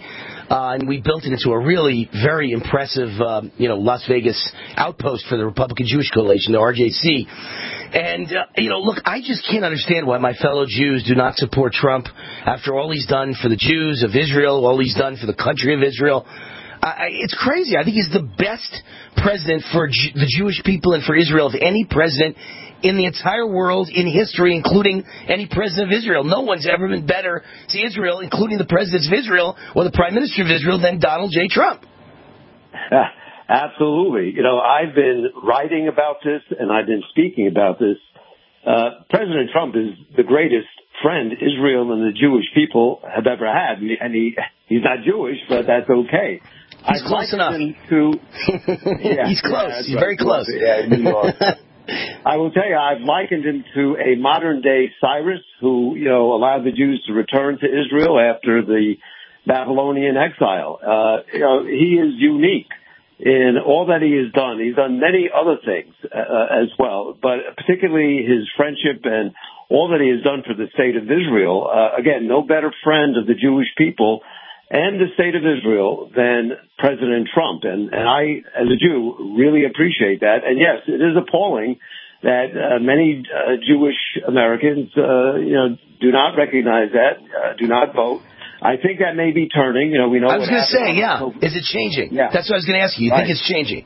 uh, and we built it into a really very impressive, um, you know, Las Vegas outpost for the Republican Jewish Coalition, the R J C. And, uh, you know, look, I just can't understand why my fellow Jews do not support Trump after all he's done for the Jews of Israel, all he's done for the country of Israel. I, it's crazy. I think he's the best president for Ju- the Jewish people and for Israel of any president in the entire world, in history, including any president of Israel. No one's ever been better to Israel, including the presidents of Israel or the prime minister of Israel, than Donald J. Trump. Uh, absolutely. You know, I've been writing about this and I've been speaking about this. Uh, President Trump is the greatest friend Israel and the Jewish people have ever had. And he, he's not Jewish, but that's okay. He's I'd close like enough. him to, yeah, he's close. Yeah, he's right. very close. Yeah, New York. I will tell you, I've likened him to a modern-day Cyrus who, you know, allowed the Jews to return to Israel after the Babylonian exile. Uh, you know, he is unique in all that he has done. He's done many other things uh, as well, but particularly his friendship and all that he has done for the state of Israel. Uh, again, no better friend of the Jewish people and the state of Israel than President Trump. And, and I, as a Jew, really appreciate that. And yes, it is appalling that uh, many uh, Jewish Americans, uh, you know, do not recognize that, uh, do not vote. I think that may be turning. You know, we know. I was going to say, yeah. October. Is it changing? Yeah. That's what I was going to ask you. You Right. think it's changing?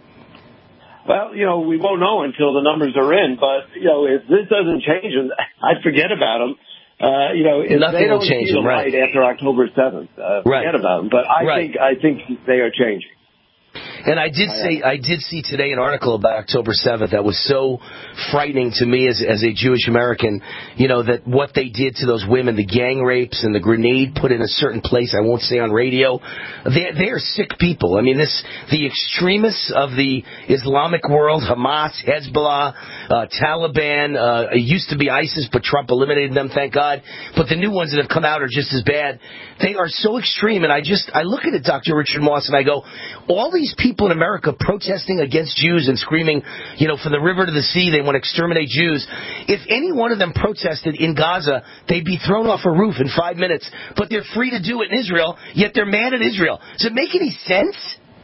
Well, you know, we won't know until the numbers are in. But, you know, if this doesn't change, I'd forget about them. Uh, you know, if Nothing they don't will change see the them, right. light after October seventh, uh, Right. forget about them. But I Right. think I think they are changing. And I did say, I did see today an article about October seventh that was so frightening to me as as a Jewish American. You know, that what they did to those women, the gang rapes and the grenade put in a certain place. I won't say on radio. They they are sick people. I mean, this the extremists of the Islamic world, Hamas, Hezbollah, uh, Taliban. Uh, it used to be ISIS, but Trump eliminated them, thank God. But the new ones that have come out are just as bad. They are so extreme, and I just I look at it, Doctor Richard Moss, and I go, all these people in America protesting against Jews and screaming, you know, from the river to the sea, they want to exterminate Jews. If any one of them protested in Gaza, they'd be thrown off a roof in five minutes. But they're free to do it in Israel, yet they're mad at Israel. Does it make any sense?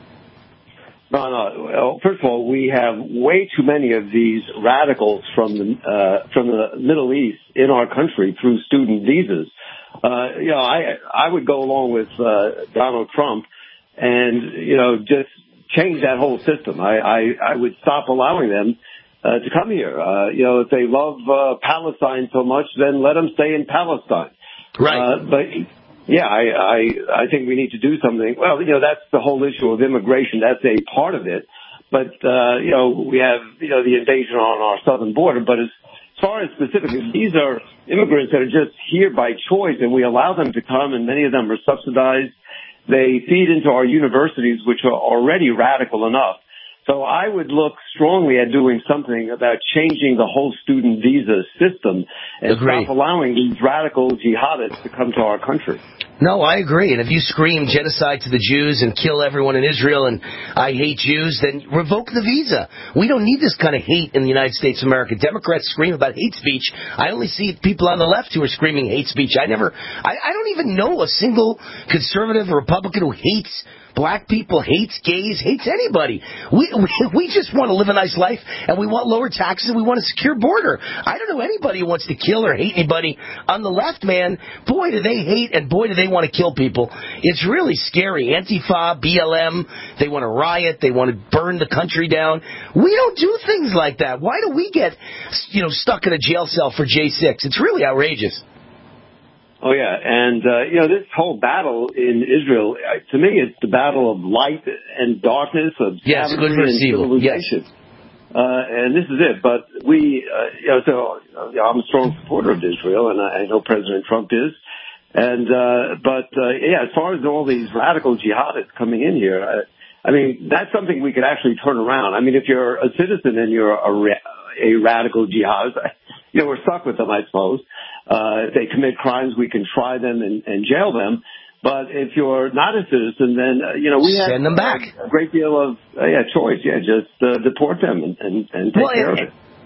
No, no. Well, first of all, we have way too many of these radicals from the uh, from the Middle East in our country through student visas. Uh, you know, I I would go along with uh, Donald Trump and, you know, just change that whole system. I, I, I would stop allowing them uh, to come here. Uh, you know, if they love uh, Palestine so much, then let them stay in Palestine. Right. Uh, but, yeah, I, I, I think we need to do something. Well, you know, that's the whole issue of immigration. That's a part of it. But, uh, you know, we have, you know, the invasion on our southern border. But as far as specifically, these are immigrants that are just here by choice, and we allow them to come, and many of them are subsidized. They feed into our universities, which are already radical enough. So I would look strongly at doing something about changing the whole student visa system and Agree. stop allowing these radical jihadists to come to our country. No, I agree. And if you scream genocide to the Jews and kill everyone in Israel and I hate Jews, then revoke the visa. We don't need this kind of hate in the United States of America. Democrats scream about hate speech. I only see people on the left who are screaming hate speech. I never, I, I don't even know a single conservative or Republican who hates black people, hates gays, hates anybody. We, we we just want to live a nice life, and we want lower taxes, and we want a secure border. I don't know anybody who wants to kill or hate anybody. On the left, man, boy, do they hate, and boy, do they want to kill people. It's really scary. Antifa, B L M, they want to riot, they want to burn the country down. We don't do things like that. Why do we get, you know, stuck in a jail cell for J six? It's really outrageous. Oh, yeah. And, uh, you know, this whole battle in Israel, uh, to me, it's the battle of light and darkness, of yes, savagery good and civilization. Yes. Uh, and this is it. But we, uh, you know, so uh, I'm a strong supporter of Israel, and I, I know President Trump is. And, uh, but, uh, yeah, as far as all these radical jihadists coming in here, uh, I mean, that's something we could actually turn around. I mean, if you're a citizen and you're a, a radical jihadist, you know, we're stuck with them, I suppose. Uh, if they commit crimes, we can try them and, and jail them. But if you're not a citizen, then, uh, you know, we send have them back. A great deal of, uh, yeah, choice. Yeah, just uh, deport them and, and, and take well, care and, of it.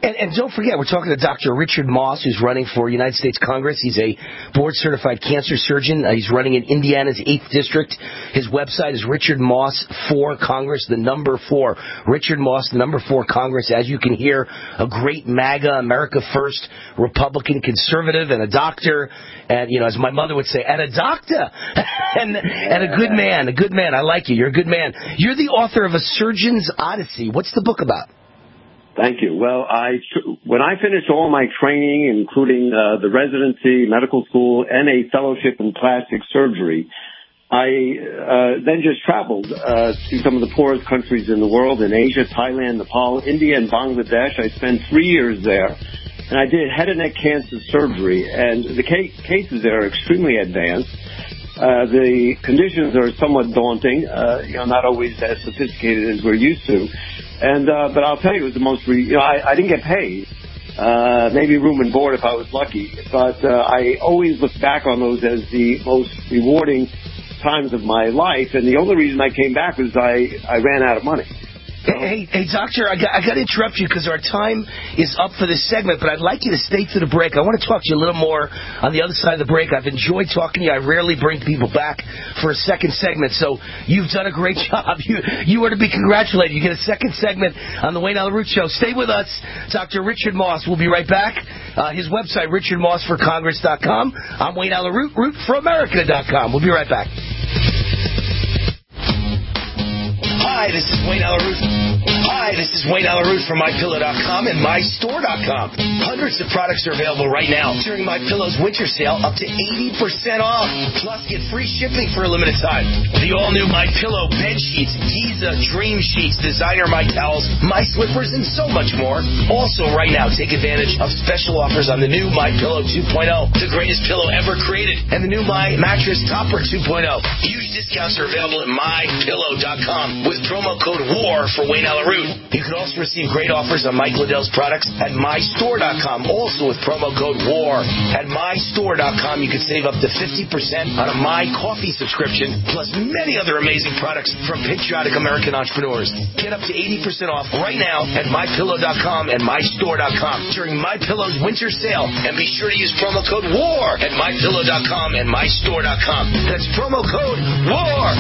And, and don't forget, we're talking to Doctor Richard Moss, who's running for United States Congress. He's a board-certified cancer surgeon. Uh, he's running in Indiana's eighth District. His website is Richard Moss for Congress, the number four. Richard Moss, the number four Congress. As you can hear, a great MAGA, America First, Republican conservative, and a doctor, and, you know, as my mother would say, and a doctor, and, and a good man, a good man. I like you. You're a good man. You're the author of A Surgeon's Odyssey. What's the book about? Thank you. Well, I when I finished all my training, including uh, the residency, medical school, and a fellowship in plastic surgery, I uh, then just traveled uh, to some of the poorest countries in the world, in Asia, Thailand, Nepal, India, and Bangladesh. I spent three years there, and I did head and neck cancer surgery, and the ca- cases there are extremely advanced. Uh, the conditions are somewhat daunting, uh, you know, not always as sophisticated as we're used to. And, uh, but I'll tell you, it was the most, re- you know, I, I didn't get paid, uh, maybe room and board if I was lucky, but, uh, I always look back on those as the most rewarding times of my life. And the only reason I came back was I, I ran out of money. Hey, hey, doctor, I got, I got to interrupt you because our time is up for this segment, but I'd like you to stay through the break. I want to talk to you a little more on the other side of the break. I've enjoyed talking to you. I rarely bring people back for a second segment, so you've done a great job. You you are to be congratulated. You get a second segment on the Wayne Allyn Root Show. Stay with us. Doctor Richard Moss will be right back. Uh, his website, richard moss for congress dot com. I'm Wayne Allyn Root, root for america dot com. We'll be right back. Hi, this is Wayne Allyn Root. Hi, this is Wayne Allyn Root from my pillow dot com and my store dot com. Hundreds of products are available right now during MyPillow's winter sale, up to eighty percent off. Plus, get free shipping for a limited time. The all-new MyPillow bed sheets, Giza Dream Sheets, designer My Towels, My Slippers, and so much more. Also, right now, take advantage of special offers on the new MyPillow two point oh, the greatest pillow ever created, and the new My Mattress Topper two point oh. Huge discounts are available at my pillow dot com with promo code WAR for Wayne Allyn Root. You can also receive great offers on Mike Liddell's products at my store dot com, also with promo code WAR. At my store dot com, you can save up to fifty percent on a My Coffee subscription, plus many other amazing products from patriotic American entrepreneurs. Get up to eighty percent off right now at my pillow dot com and my store dot com during MyPillow's winter sale. And be sure to use promo code WAR at my pillow dot com and my store dot com. That's promo code WAR.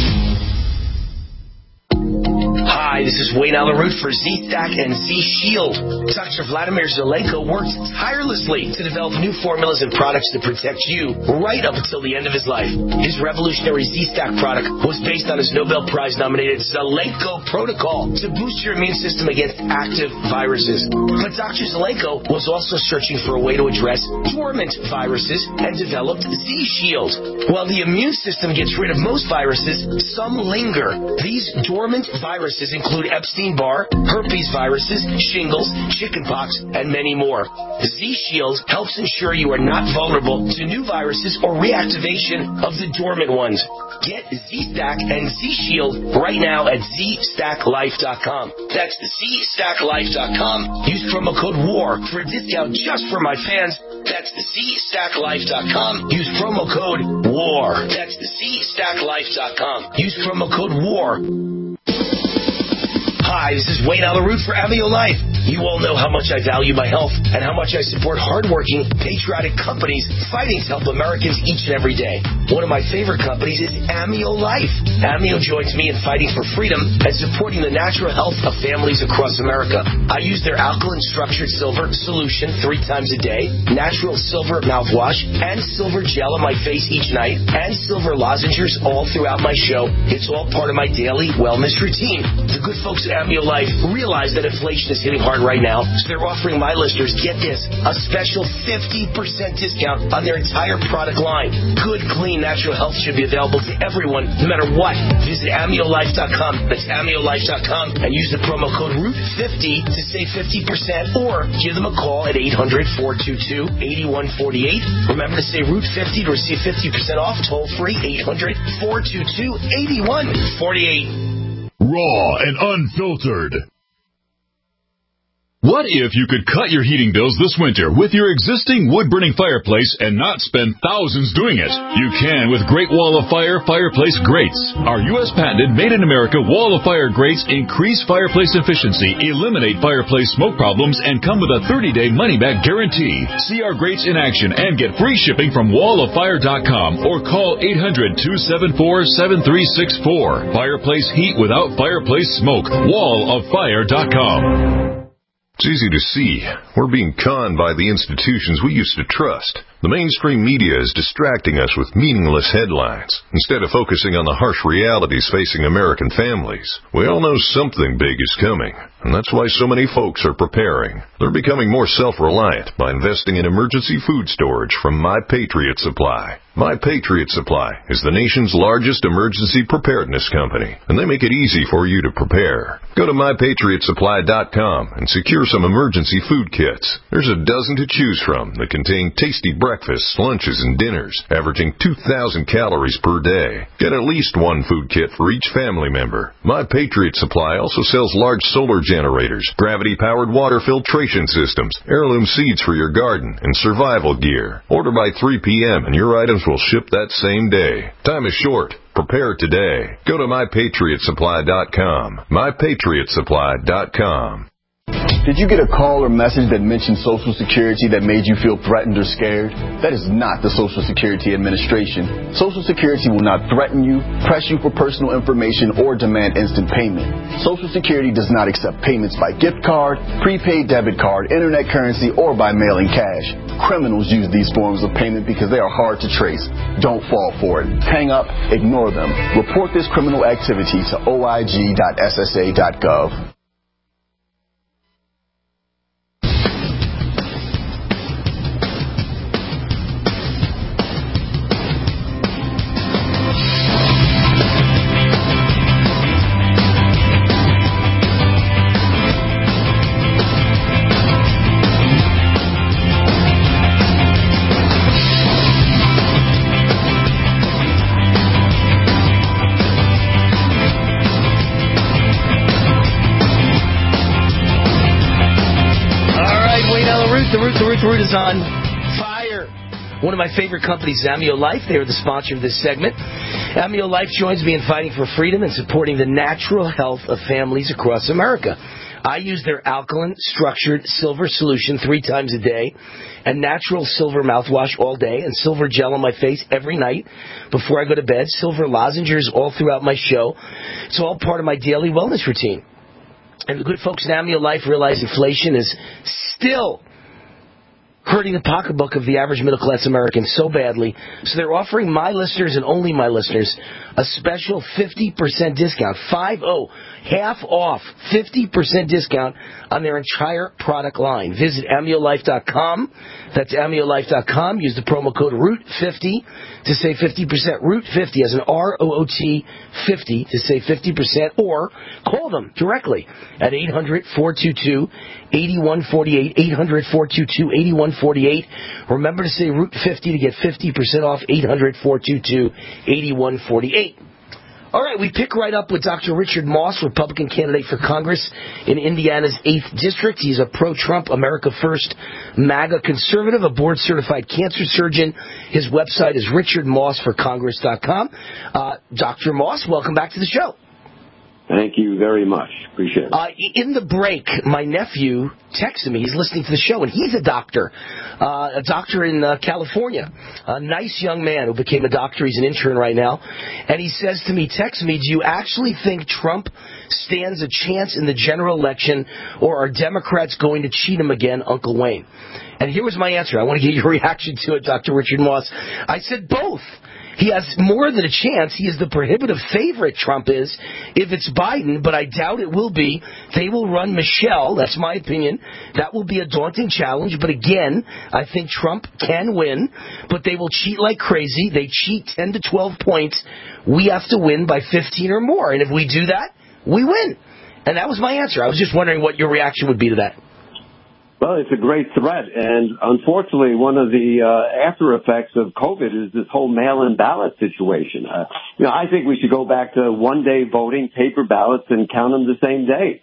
Hi, this is Wayne Allyn Root for Z-Stack and Z-Shield. Doctor Vladimir Zelenko worked tirelessly to develop new formulas and products to protect you right up until the end of his life. His revolutionary Z-Stack product was based on his Nobel Prize-nominated Zelenko protocol to boost your immune system against active viruses. But Doctor Zelenko was also searching for a way to address dormant viruses and developed Z-Shield. While the immune system gets rid of most viruses, some linger. These dormant viruses include Epstein-Barr, herpes viruses, shingles, chickenpox, and many more. Z-Shield helps ensure you are not vulnerable to new viruses or reactivation of the dormant ones. Get Z-Stack and Z-Shield right now at z stack life dot com. That's z stack life dot com. Use promo code WAR for a discount just for my fans. That's z stack life dot com. Use promo code WAR. That's z stack life dot com. Use promo code WAR. Hi, this is Wayne Allyn Root for Amio Life. You all know how much I value my health and how much I support hardworking, patriotic companies fighting to help Americans each and every day. One of my favorite companies is Amio Life. Amio joins me in fighting for freedom and supporting the natural health of families across America. I use their alkaline structured silver solution three times a day, natural silver mouthwash, and silver gel on my face each night, and silver lozenges all throughout my show. It's all part of my daily wellness routine. The good folks at Amio Life realize that inflation is hitting hard right now, so they're offering my listeners, get this, a special fifty percent discount on their entire product line. Good, clean, natural health should be available to everyone, no matter what. Visit amio life dot com. That's amio life dot com and use the promo code root fifty to save fifty percent, or give them a call at eight hundred, four two two, eight one four eight. Remember to say root fifty to receive fifty percent off, toll free, eight hundred, four two two, eight one four eight. Raw and unfiltered. What if you could cut your heating bills this winter with your existing wood-burning fireplace and not spend thousands doing it? You can with Great Wall of Fire fireplace grates. Our U S patented made-in-America Wall of Fire grates increase fireplace efficiency, eliminate fireplace smoke problems, and come with a thirty-day money-back guarantee. See our grates in action and get free shipping from wall of fire dot com or call eight hundred, two seven four, seven three six four. Fireplace heat without fireplace smoke. wall of fire dot com. It's easy to see. We're being conned by the institutions we used to trust. The mainstream media is distracting us with meaningless headlines instead of focusing on the harsh realities facing American families. We all know something big is coming, and that's why so many folks are preparing. They're becoming more self-reliant by investing in emergency food storage from My Patriot Supply. My Patriot Supply is the nation's largest emergency preparedness company, and they make it easy for you to prepare. Go to my patriot supply dot com and secure some emergency food kits. There's a dozen to choose from that contain tasty breakfasts, lunches, and dinners, averaging two thousand calories per day. Get at least one food kit for each family member. My Patriot Supply also sells large solar generators, gravity-powered water filtration systems, heirloom seeds for your garden, and survival gear. Order by three p.m. and your items will ship that same day. Time is short. Prepare today. Go to my patriot supply dot com. my patriot supply dot com. Did you get a call or message that mentioned Social Security that made you feel threatened or scared? That is not the Social Security Administration. Social Security will not threaten you, press you for personal information, or demand instant payment. Social Security does not accept payments by gift card, prepaid debit card, internet currency, or by mailing cash. Criminals use these forms of payment because they are hard to trace. Don't fall for it. Hang up, ignore them. Report this criminal activity to O I G dot S S A dot gov. Root is on fire. One of my favorite companies, Amio Life. They are the sponsor of this segment. Amio Life joins me in fighting for freedom and supporting the natural health of families across America. I use their alkaline, structured silver solution three times a day, and natural silver mouthwash all day, and silver gel on my face every night before I go to bed, silver lozenges all throughout my show. It's all part of my daily wellness routine. And the good folks at Amio Life realize inflation is still hurting the pocketbook of the average middle-class American so badly. So they're offering my listeners and only my listeners a special fifty percent discount. five oh, half off, fifty percent discount on their entire product line. Visit amio life dot com. That's amio life dot com. Use the promo code root fifty to save fifty percent. root fifty as an R O O T fifty to save fifty percent. Or call them directly at eight hundred, four two two, eight one four eight, eight hundred, four two two, eight one four eight. Remember to say root fifty to get fifty percent off, eight hundred, four two two, eight one four eight. All right, we pick right up with Doctor Richard Moss, Republican candidate for Congress in Indiana's eighth District. He's a pro-Trump, America First, MAGA conservative, a board-certified cancer surgeon. His website is richard moss for congress dot com. Uh, Doctor Moss, welcome back to the show. Thank you very much. Appreciate it. Uh, in the break, my nephew texted me. He's listening to the show, and he's a doctor, uh, a doctor in uh, California. A nice young man who became a doctor. He's an intern right now. And he says to me, text me, do you actually think Trump stands a chance in the general election, or are Democrats going to cheat him again, Uncle Wayne? And here was my answer. I want to get your reaction to it, Doctor Richard Moss. I said both. He has more than a chance. He is the prohibitive favorite, Trump is, if it's Biden, but I doubt it will be. They will run Michelle. That's my opinion. That will be a daunting challenge. But again, I think Trump can win, but they will cheat like crazy. They cheat ten to twelve points. We have to win by fifteen or more. And if we do that, we win. And that was my answer. I was just wondering what your reaction would be to that. Well, it's a great threat, and unfortunately, one of the uh, after effects of COVID is this whole mail-in ballot situation. Uh, you know, I think we should go back to one-day voting, paper ballots, and count them the same day.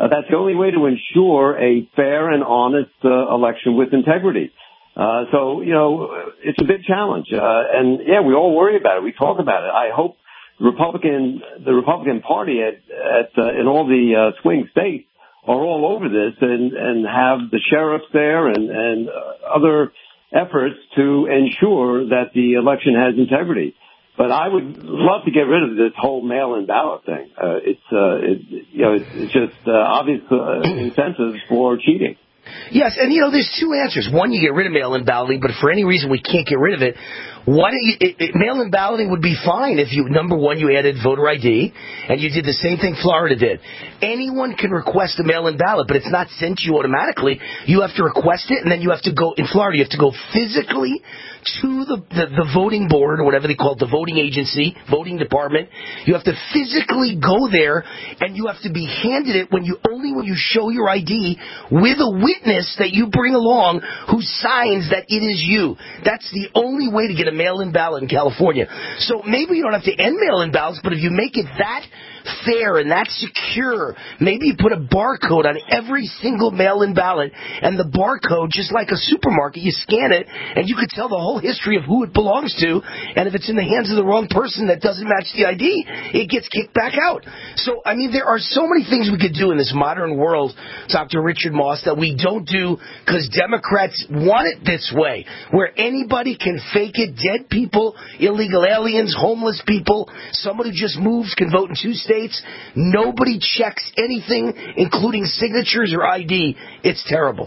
Uh, that's the only way to ensure a fair and honest uh, election with integrity. Uh, so, you know, it's a big challenge. Uh, and, yeah, we all worry about it. We talk about it. I hope the Republican, the Republican Party at, at uh, in all the uh, swing states are all over this and, and have the sheriffs there and, and uh, other efforts to ensure that the election has integrity. But I would love to get rid of this whole mail-in ballot thing. Uh, it's, uh, it, you know, it's, it's just uh, obvious uh, incentives for cheating. Yes, and you know, there's two answers. One, you get rid of mail-in balloting, but if for any reason we can't get rid of it, why don't you, it, it, mail-in balloting would be fine if you, number one, you added voter I D, and you did the same thing Florida did. Anyone can request a mail-in ballot, but it's not sent to you automatically. You have to request it, and then you have to go, in Florida, you have to go physically to the, the, the voting board, or whatever they call it, the voting agency, voting department. You have to physically go there, and you have to be handed it when you only when you show your I D with a witness that you bring along who signs that it is you. That's the only way to get a mail-in ballot in California. So maybe you don't have to end mail-in ballots, but if you make it that fair and that secure, maybe you put a barcode on every single mail-in ballot, and the barcode, just like a supermarket, you scan it, and you could tell the whole history of who it belongs to, and if it's in the hands of the wrong person that doesn't match the I D, it gets kicked back out. So, I mean, there are so many things we could do in this modern world, Doctor Richard Moss, that we don't do because Democrats want it this way, where anybody can fake it. Dead people, illegal aliens, homeless people, someone who just moves can vote in two states. States, nobody checks anything, including signatures or I D. It's terrible.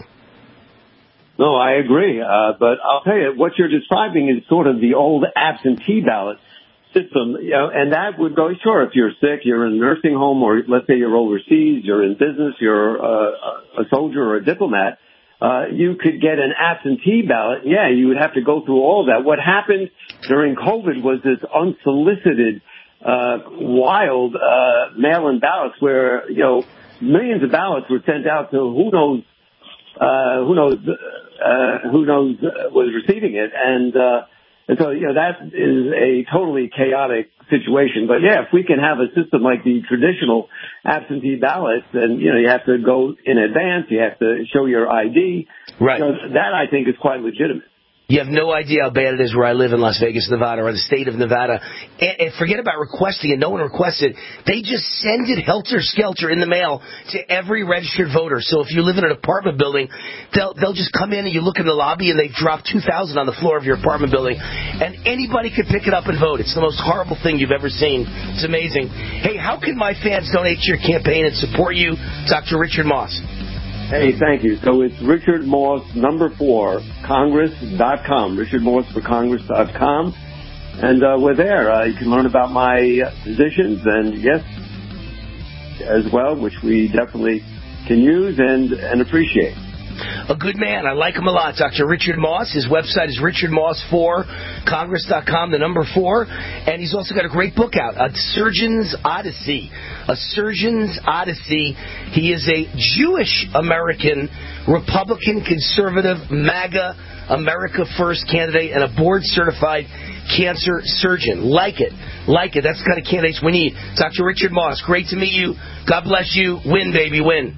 No, I agree. Uh, but I'll tell you, what you're describing is sort of the old absentee ballot system. You know, and that would go, sure, if you're sick, you're in a nursing home, or let's say you're overseas, you're in business, you're uh, a soldier or a diplomat, uh, you could get an absentee ballot. Yeah, you would have to go through all that. What happened during COVID was this unsolicited Uh, wild, uh, mail-in ballots where, you know, millions of ballots were sent out to who knows, uh, who knows, uh, who knows uh, was receiving it. And, uh, and so, you know, that is a totally chaotic situation. But yeah, if we can have a system like the traditional absentee ballots, and, you know, you have to go in advance, you have to show your I D. Right. You know, that I think is quite legitimate. You have no idea how bad it is where I live in Las Vegas, Nevada, or the state of Nevada. And, and forget about requesting it. No one requests it. They just send it helter-skelter in the mail to every registered voter. So if you live in an apartment building, they'll they'll just come in and you look in the lobby and they drop two thousand on the floor of your apartment building. And anybody can pick it up and vote. It's the most horrible thing you've ever seen. It's amazing. Hey, how can my fans donate to your campaign and support you, Doctor Richard Moss? Hey, thank you. So it's Richard Moss, number four, Congress dot com. Richard Moss for Congress dot com. And uh, we're there. Uh, you can learn about my positions and, yes, as well, which we definitely can use and, and appreciate. A good man. I like him a lot. Doctor Richard Moss. His website is Richard Moss for Congress dot com, the number four. And he's also got a great book out, A Surgeon's Odyssey. A Surgeon's Odyssey. He is a Jewish American, Republican, conservative, MAGA, America First candidate, and a board-certified cancer surgeon. Like it. Like it. That's the kind of candidates we need. Doctor Richard Moss, great to meet you. God bless you. Win, baby, win.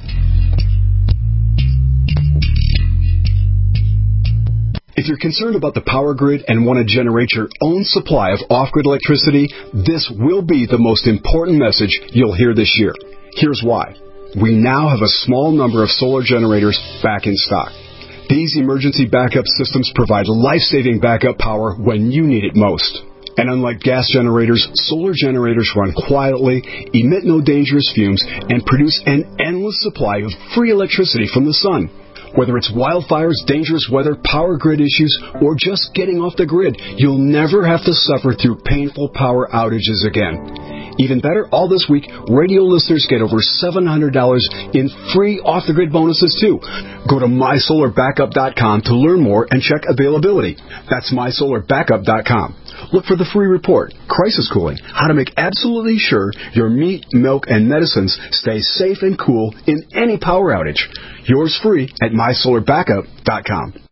If you're concerned about the power grid and want to generate your own supply of off-grid electricity, this will be the most important message you'll hear this year. Here's why. We now have a small number of solar generators back in stock. These emergency backup systems provide life-saving backup power when you need it most. And unlike gas generators, solar generators run quietly, emit no dangerous fumes, and produce an endless supply of free electricity from the sun. Whether it's wildfires, dangerous weather, power grid issues, or just getting off the grid, you'll never have to suffer through painful power outages again. Even better, all this week, radio listeners get over seven hundred dollars in free off-the-grid bonuses, too. Go to my solar backup dot com to learn more and check availability. That's my solar backup dot com. Look for the free report, Crisis Cooling, how to make absolutely sure your meat, milk, and medicines stay safe and cool in any power outage. Yours free at my solar backup dot com.